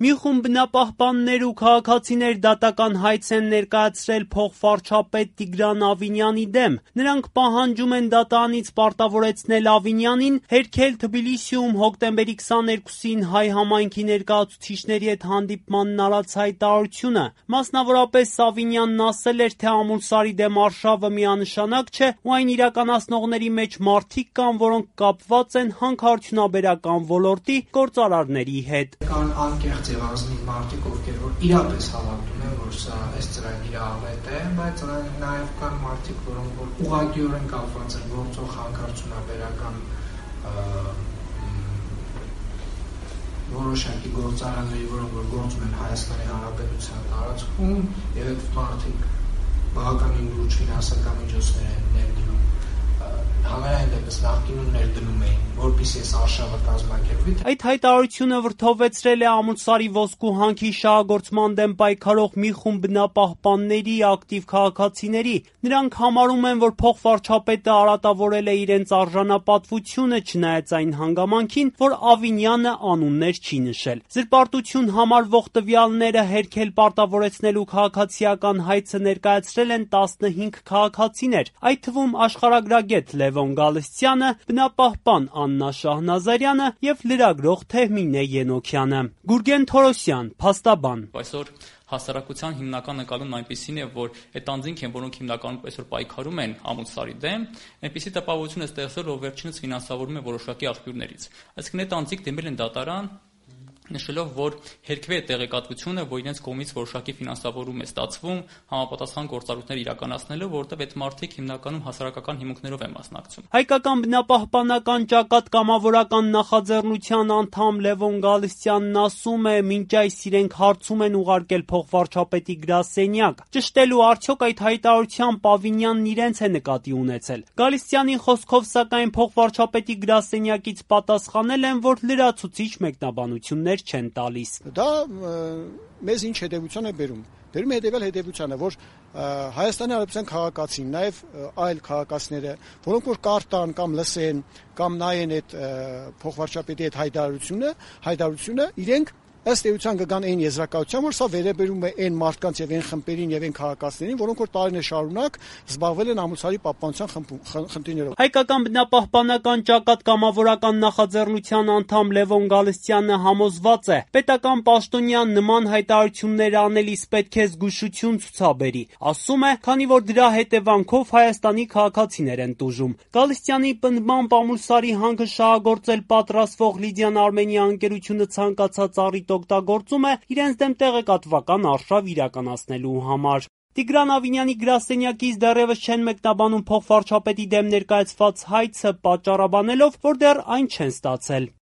Մի խումբ բնապահպաններ ու քաղաքացիներ դատական հայց են ներկայացրել փոխվարչապետ Տիգրան Ավինյանի դեմ։ Նրանք պահանջում են դատարանից պարտավորեցնել Ավինյանին հերքել Թբիլիսիում հոկտեմբերի 22-ին հայ համայնքի ներկայացուցիչների հետ հանդիպմանն արած հայտարարությունը։ Մասնավորապես Ավինյանն ասել էր, թե Ամուլսարի դեմ արշավը միանշանակ չէ ու այն իրականացնողների մեջ մարդիկ կան, որոնք կապված են հանքարդյունաբերական ոլորտի գործարարների հետ։ Կան անկեղծ եւ ազնիվ մարդիկ, ովքեր որ իրապես հավատում են, որ սա այս ծրագիրը ավետ է, բայց նաեւ կան մարդիկ, որոնք որ ուղղակիորեն կապված են գործող հանքարդյունաբերական որոշակի գործարանների, որոնք որ գործում են Հայաստանի Հանրապետության տարածքում, եւ այդ մարդիկ բավականին լուրջ ֆինանսական միջոցներ են ներդնում, համենայն դեպս նախկինում ներդնում էին, որպեսզի այս արշավը կազմակերպվի։ Այդ հայտարարությունը վրդովեցրել է Ամուլսարի ոսկու հանքի շահագործման դեմ պայքարող մի խումբ բնապահպանների ակտիվ քաղաքացիների։ Նրանք համարում են, որ փոխվարչապետը արատավորել է իրենց արժանապատվությունը, չնայած այն հանգամանքին, որ Ավինյանը անուններ չի նշել։ Զրպարտություն համարվող տվյալները հերքել պարտավորեցնելու քաղաքացիական հայցը ներկայացրել են 15 քաղաքացիներ, այդ թվում աշխարհագրագետ Լևոն Գալստյանը, բնապահպան Աննա Շահնազարյանը եւ լրագրող Թեհմինե Ենոքյանը։ Գուրգեն Թորոսյան, փաստաբան։ Այսօր հասարակության հիմնական նկատողն այնպեսին է, որ այդ անձինք են, որոնք հիմնականում այսօր պայքարում են Ամուլսարի դեմ, այնպեսի տպավորություն է ստեղծել, որ վերջինս ֆինանսավորում է որոշակի աղբյուրներից։ Այսինքն այդ անձինք դիմել են դատարան, նշելով, որ հերքվի է տեղեկատվությունը, որ իրենց կողմից որոշակի ֆինանսավորում է ստացվում համապատասխան գործառույթներ իրականացնելու, որովհետև այդ մարդիկ հիմնականում հասարակական հիմունքներով են մասնակցում։ Հայկական բնապահպանական ճակատ կամավորական նախաձեռնության անդամ Լևոն Գալստյանն ասում է, մինչ այս իրենք հարցում են ուղարկել փոխվարչապետի գրասենյակ։ Ճշտելու արդյոք այդ հայտարարությամբ Ավինյանն իրենց է նկատի ունեցել։ Գալստյանի խոսքով, սակայն փոխվարչապետի գրասենյակից պատասխանել են, որ լրացուցիչ մեկնաբանություններ չեն տալիս։ Դա մեզ ինչ հետևության է բերում։ Բերում է հետևությանը, որ Հայաստանի Հանրապետության քաղաքացին, նաև այլ քաղաքացիները, որոնք որ կարտան կամ լսեն կամ նայեն այդ փոխվարչապետի այդ հայտարարությունը, իրենք ըստ էության կգան այն եզրակացության, որ սա վերաբերում է այն մարդկանց եւ այն խմբերին եւ այն քաղաքացիներին, որոնք որ տարիներ շարունակ զբաղվել են Ամուլսարի պահպանության խնդիրներով։ Հայկական բնապահպանական ճակատ կամավորական նախաձեռնության անդամ Լևոն Գալստյանը համոզված է, պետական պաշտոնյան նման հայտարարություններ անելիս պետք է զգուշություն ցուցաբերի։ Ասում է, քանի որ դրա հետևանքով Հայաստանի քաղաքացիներ են տուժում։ Գալստյանի պնդմամբ Ամուլսարի հանքը շահագործել պատրաստվող Լիդիան Արմենիա ընկերությունը ցանկացած առիթ օգտագործում է իրենց դեմ տեղեկատվական արշավ իրականացնելու համար։ Տիգրան Ավինյանի գրասենյակից դեռևս չեն մեկնաբանում փոխվարչապետի դեմ ներկայացված հայցը, պատճառաբանելով, որ դեռ այն չեն ստացել։